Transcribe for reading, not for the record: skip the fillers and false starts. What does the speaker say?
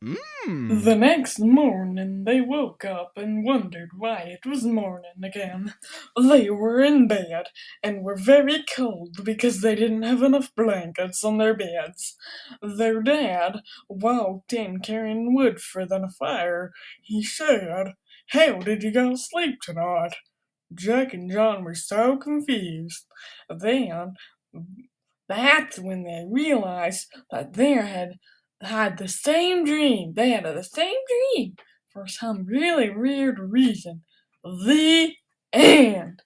Mmm. The next morning they woke up and wondered why it was morning again. They were in bed and were very cold because they didn't have enough blankets on their beds. Their dad walked in carrying wood for the fire. He said, "How did you go to sleep tonight?" Jack and John were so confused. Then that's when they realized that they had the same dream. They had the same dream for some really weird reason. The end.